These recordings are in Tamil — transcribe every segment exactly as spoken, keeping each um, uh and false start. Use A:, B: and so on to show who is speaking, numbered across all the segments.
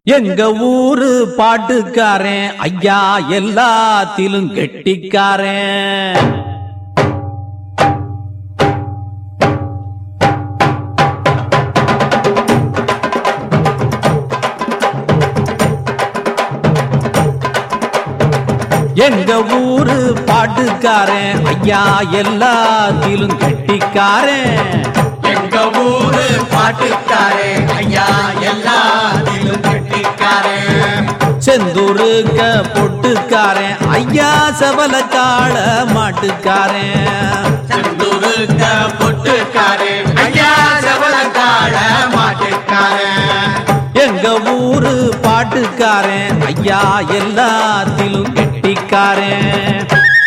A: எங்க ஊரு பாட்டுக்காரன் ஐயா எல்லாத்திலும் கெட்டிக்காரன். எங்க ஊரு பாட்டுக்காரன் ஐயா எல்லாத்திலும் கெட்டிக்காரன்.
B: எங்க ஊரு பாட்டுக்காரன் ஐயா எல்லாத்திலும் கெட்டிக்காரன்.
A: செந்தூருக்க பொட்டுக்காரன் ஐயா சபல காள மாட்டுக்காரன்.
B: செந்தூருக்க பொட்டுக்காரன் ஐயா சபல காள மாட்டுக்காரன்.
A: எங்க ஊரு பாட்டுக்காரன் ஐயா எல்லாத்திலும் கெட்டிக்காரன்.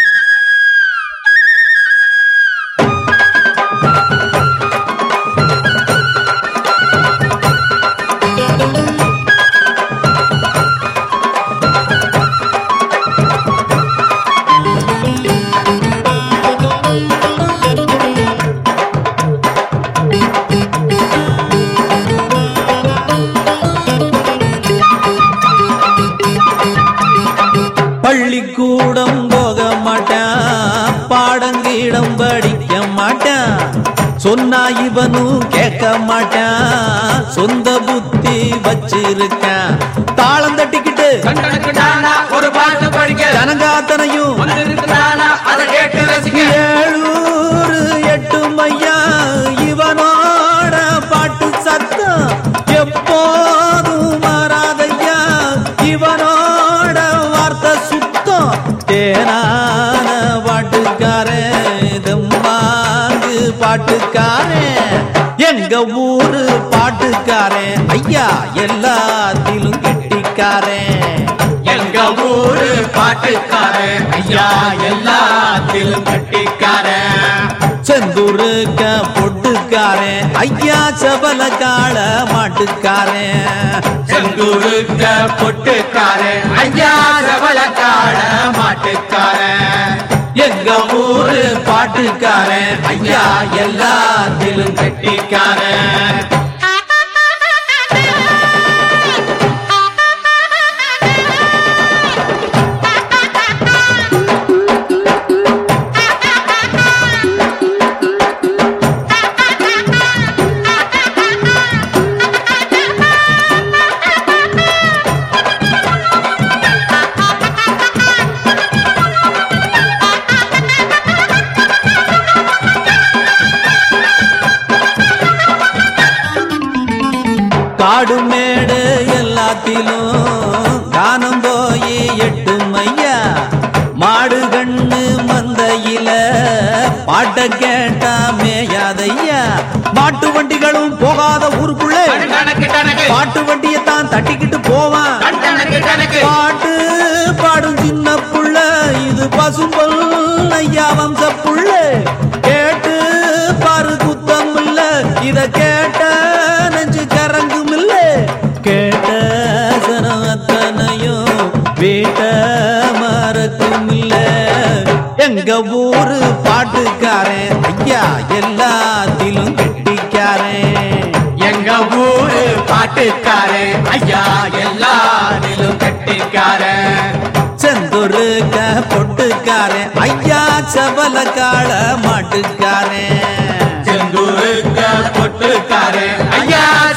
A: பள்ளிக்கூடம் போக மாட்டான், பாடங்கீடம் படிக்க மாட்டான், சொன்னா இவனும் கேட்க மாட்டான், சொந்த புத்தி வச்சிருக்கான். தாளம் தட்டிக்கிட்டு
B: ஒரு பாட்டு படிக்க
A: ஜனங்காத்தனையும்
B: அதை கேட்டு ரசிக்க
A: ஏழூரு எட்டு மையா இவனோட பாட்டு சத்தம் எப்போதும் மாறாதையா. இவனோட வார்த்தை சுத்தம் தேனான பாட்டுக்காரன், தெம்மாங்கு பாட்டுக்காரன். எங்க ஊரு பாட்டுக்காரன் ஐயா எல்லாத்திலும் கெட்டிக்காரன்.
B: எங்க ஊரு பாட்டுக்காரன் ஐயா எல்லாத்திலும் கெட்டிக்காரன்.
A: செந்தூருக்க பொட்டுக்காரன் ஐயா சபல காள மாட்டுக்காரன்.
B: செந்தூருக்க பொட்டுக்காரன் ஐயா சபல காள மாட்டுக்காரன்.
A: எங்க ஊரு பாட்டுக்காரன் ஐயா எல்லாத்திலும் கெட்டிக்காரன். காடு மேடு எல்லாத்திலும் கானம் போய் எட்டு மையா. மாடு கண்ணு மந்தையில பாட்ட கேட்டா மேயாதையா. மாட்டு வண்டிகளும் போகாத ஊருக்குள்ளே பாட்டு வண்டியத்தான் தட்டிக்கிட்டு போவான். பாட்டு பாடும் சின்ன புள்ள இது பசும்பல் ஐயா வம்ச புள்ள. கேட்டு பாரு குத்தம் இல்ல, இத கேட்ட நெஞ்சு கரங்கும் இல்ல. கேட்ட சனத்தனையும் வீட்ட மறக்கும் இல்ல. எங்க ஊரு பாட்டுக்காரன் ஐயா எல்லாத்திலும் கெட்டிக்காரன்.
B: எங்க ஊரு பாட்டுக்காரன் ஐயா எல்லாத்திலும் கெட்டிக்காரன்.
A: செந்தூருக்க பொட்டுக்காரன் ஐயா சபல காள மாட்டுக்காரன்.
B: செந்தூருக்க பொட்டுக்காரன் ஐயா